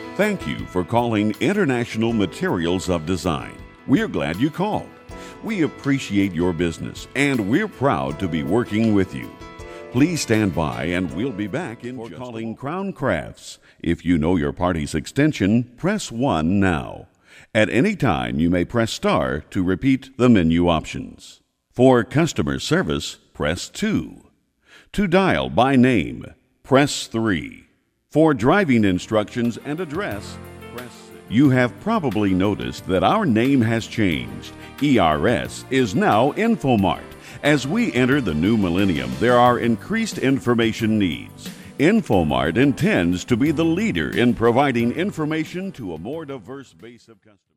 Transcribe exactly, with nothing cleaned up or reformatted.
Thank you for calling International Materials of Design. We're glad you called. We appreciate your business, and we're proud to be working with you. Please stand by, and we'll be back in just calling Crown Crafts. If you know your party's extension, press one now. At any time, you may press star to repeat the menu options. For customer service, press two. To dial by name, press three. For driving instructions and address, press six. You have probably noticed that our name has changed. E R S is now Infomart. As we enter the new millennium, there are increased information needs. Infomart intends to be the leader in providing information to a more diverse base of customers.